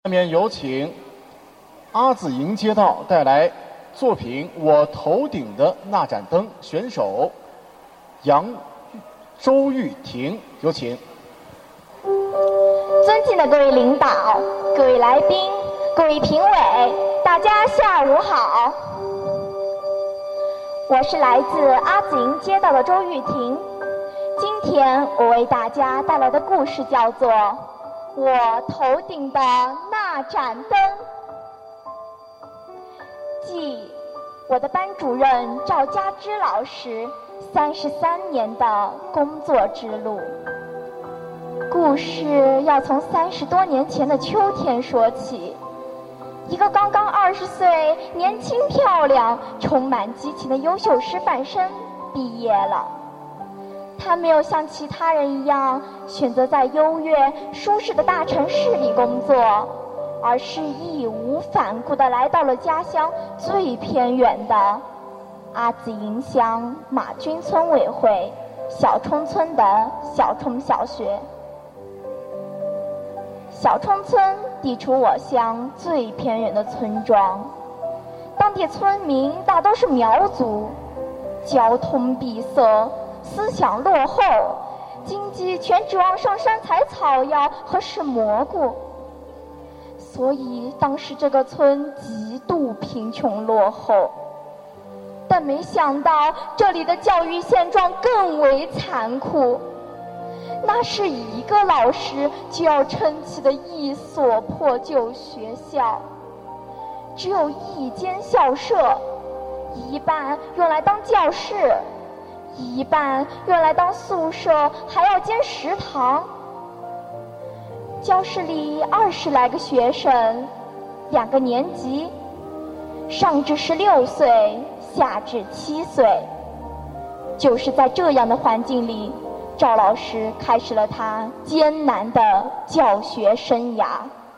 下面有请阿紫营街道带来作品《我头顶的那盏灯》，选手周玉婷，有请。 尊敬的各位领导、各位来宾、各位评委，大家下午好。我是来自阿紫营街道的周玉婷。今天我为大家带来的故事叫做《我头顶的那盏灯》，即我的班主任赵佳芝老师33年的工作之路。故事要从30多年前的秋天说起。一个刚刚20岁、年轻漂亮、充满激情的优秀师范生毕业了。他没有像其他人一样选择在优越舒适的大城市里工作，而是义无反顾地来到了家乡最偏远的阿紫营乡马军村委会小冲村的小冲小学。小冲村地处我乡最偏远的村庄，当地村民大都是苗族，交通闭塞，思想落后，经济全指望上山采草药和吃蘑菇，所以当时这个村极度贫穷落后。但没想到这里的教育现状更为残酷，那是一个老师就要撑起的一所破旧学校，只有一间校舍，一半用来当教室，一半用来当宿舍，还要兼食堂。教室里20来个学生，2个年级，上至16岁，下至7岁。就是在这样的环境里，赵老师开始了他艰难的教学生涯。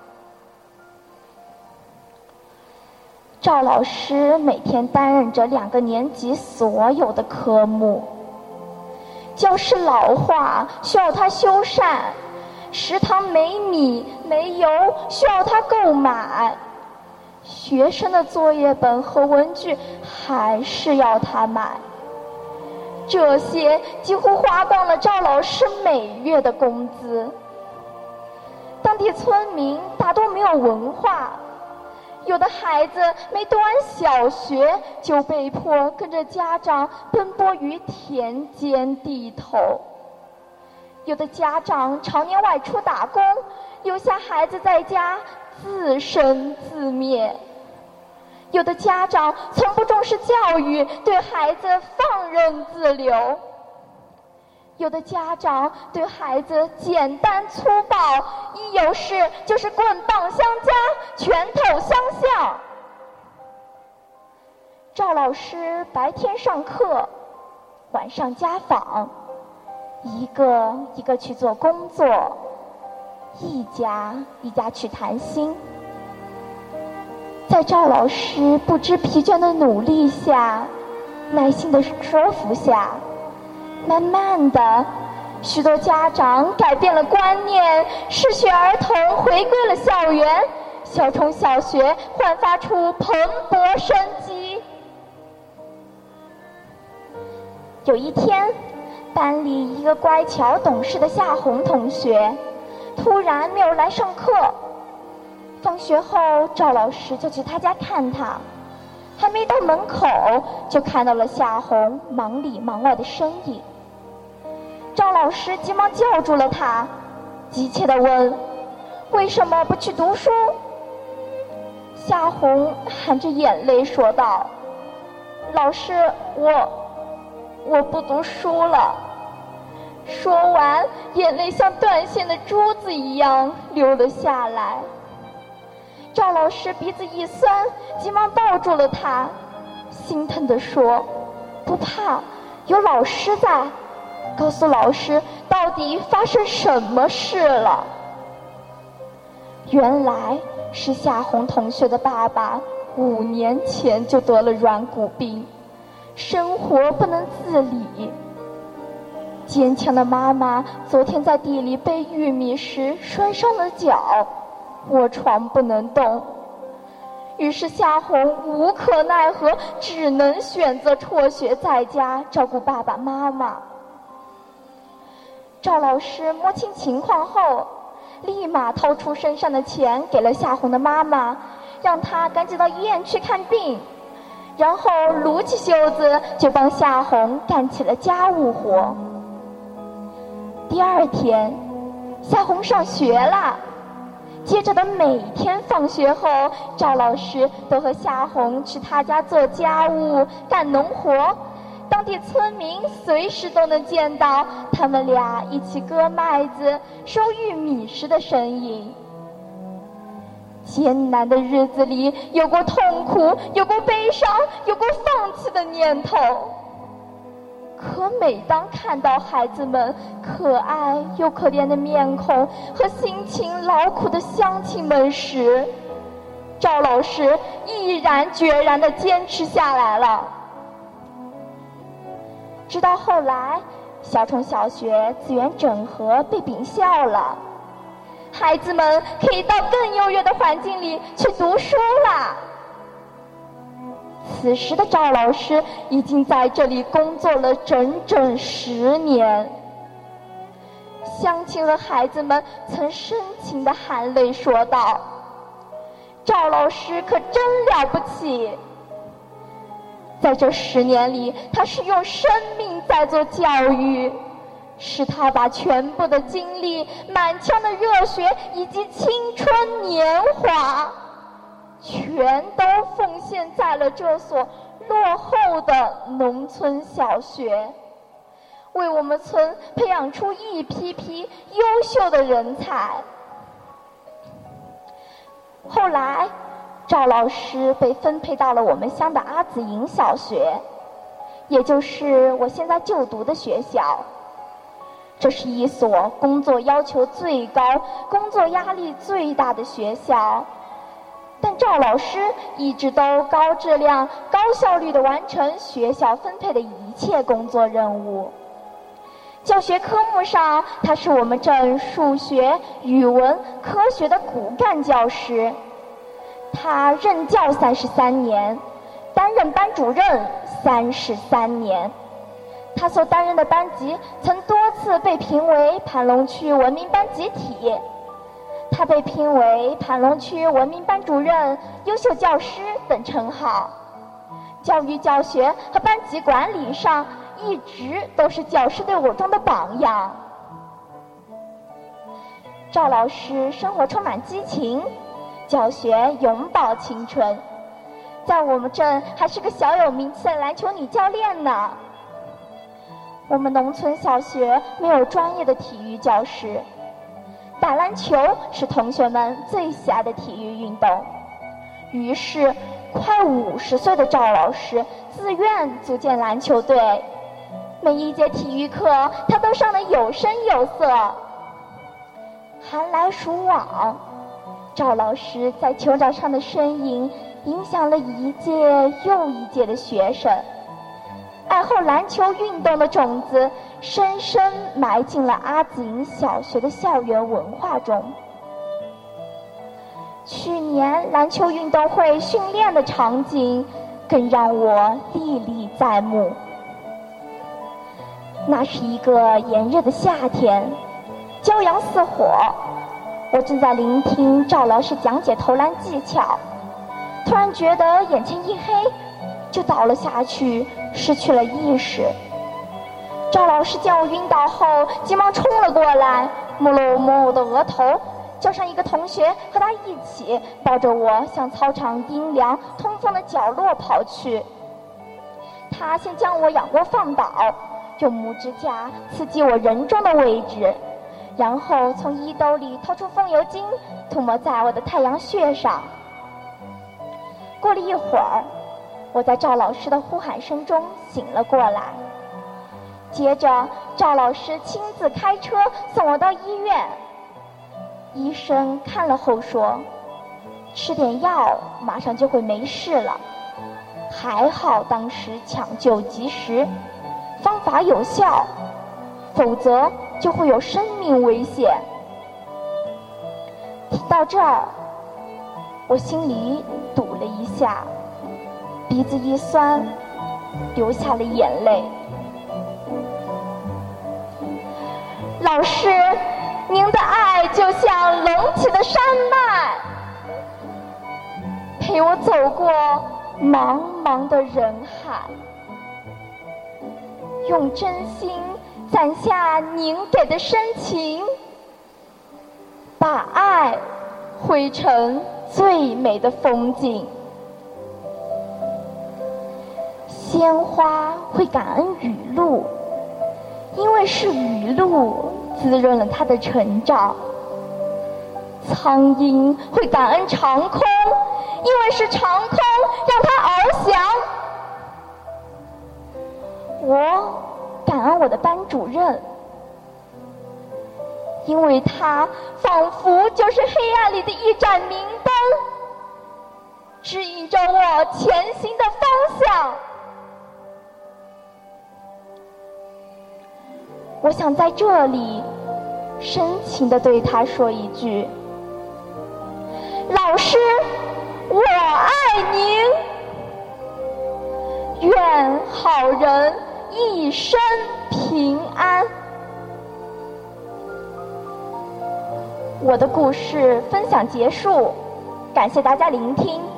赵老师每天担任着2个年级所有的科目，教室老化需要他修缮，食堂没米没油需要他购买，学生的作业本和文具还是要他买。这些几乎花光了赵老师每月的工资。当地村民大多没有文化，有的孩子没读完小学就被迫跟着家长奔波于田间地头，有的家长常年外出打工，留下孩子在家自生自灭，有的家长从不重视教育，对孩子放任自流，有的家长对孩子简单粗暴，一有事就是棍棒相加，拳头相向。赵老师白天上课，晚上家访，一个一个去做工作，一家一家去谈心。在赵老师不知疲倦的努力下，耐心的说服下，慢慢的，许多家长改变了观念，失学儿童回归了校园，小冲小学焕发出蓬勃生机。有一天，班里一个乖巧懂事的夏红同学突然没有来上课。放学后，赵老师就去他家看他，还没到门口，就看到了夏红忙里忙外的身影。赵老师急忙叫住了他，急切地问：“为什么不去读书？”夏红含着眼泪说道：“老师，我不读书了。”说完，眼泪像断线的珠子一样流了下来。赵老师鼻子一酸，急忙抱住了他，心疼地说：“不怕，有老师在，告诉老师到底发生什么事了。”原来是夏红同学的爸爸5年前就得了软骨病，生活不能自理。坚强的妈妈昨天在地里背玉米时摔伤了脚， 卧床不能动。于是夏红无可奈何，只能选择辍学在家照顾爸爸妈妈。赵老师摸清情况后，立马掏出身上的钱给了夏红的妈妈，让她赶紧到医院去看病，然后撸起袖子就帮夏红干起了家务活。第二天，夏红上学了。接着的每天放学后，赵老师都和夏红去他家做家务、干农活。当地村民随时都能见到他们俩一起割麦子、收玉米时的身影。艰难的日子里，有过痛苦，有过悲伤，有过放弃的念头。可每当看到孩子们可爱又可怜的面孔和辛勤劳苦的乡亲们时，赵老师毅然决然地坚持下来了。直到后来，小城小学资源整合被并校了，孩子们可以到更优越的环境里去读书了。此时的赵老师已经在这里工作了整整10年。乡亲和孩子们曾深情地含泪说道：“赵老师可真了不起！在这10年里，他是用生命在做教育，是他把全部的精力、满腔的热血以及青春年华全都奉献在了这所落后的农村小学，为我们村培养出一批批优秀的人才。”后来，赵老师被分配到了我们乡的阿子营小学，也就是我现在就读的学校。这是一所工作要求最高、工作压力最大的学校。但赵老师一直都高质量、高效率地完成学校分配的一切工作任务。教学科目上，他是我们镇数学、语文、科学的骨干教师。他任教33年，担任班主任33年。他所担任的班级曾多次被评为盘龙区文明班集体。他被评为盘龙区文明班主任、优秀教师等称号。教育教学和班级管理上一直都是教师队伍中的榜样。赵老师生活充满激情，教学永葆青春，在我们镇还是个小有名气的篮球女教练呢。我们农村小学没有专业的体育教师，打篮球是同学们最喜爱的体育运动。于是快50岁的赵老师自愿组建篮球队，每一节体育课他都上得有声有色。寒来暑往，赵老师在球场上的身影影响了一届又一届的学生，爱好篮球运动的种子深深埋进了阿子营小学的校园文化中。去年篮球运动会训练的场景更让我历历在目。那是一个炎热的夏天，骄阳似火，我正在聆听赵老师讲解投篮技巧，突然觉得眼前一黑，就倒了下去，失去了意识。赵老师见我晕倒后，急忙冲了过来，摸了摸我的额头，叫上一个同学和他一起抱着我向操场阴凉通风的角落跑去。他先将我仰卧放倒，用拇指甲刺激我人中的位置，然后从衣兜里掏出风油精，涂抹在我的太阳穴上。过了一会儿，我在赵老师的呼喊声中醒了过来。接着赵老师亲自开车送我到医院，医生看了后说，吃点药马上就会没事了。还好当时抢救及时，方法有效，否则就会有生命危险。听到这儿，我心里堵了一下，鼻子一酸，流下了眼泪。老师，您的爱就像隆起的山脉，陪我走过茫茫的人海，用真心攒下您给的深情，把爱绘成最美的风景。鲜花会感恩雨露，因为是雨露滋润了它的成长。苍鹰会感恩长空，因为是长空让它翱翔。我感恩我的班主任，因为他仿佛就是黑暗里的一盏明灯，指引着我前行的方向。我想在这里深情地对他说一句：老师，我爱您，愿好人一生平安。我的故事分享结束，感谢大家聆听。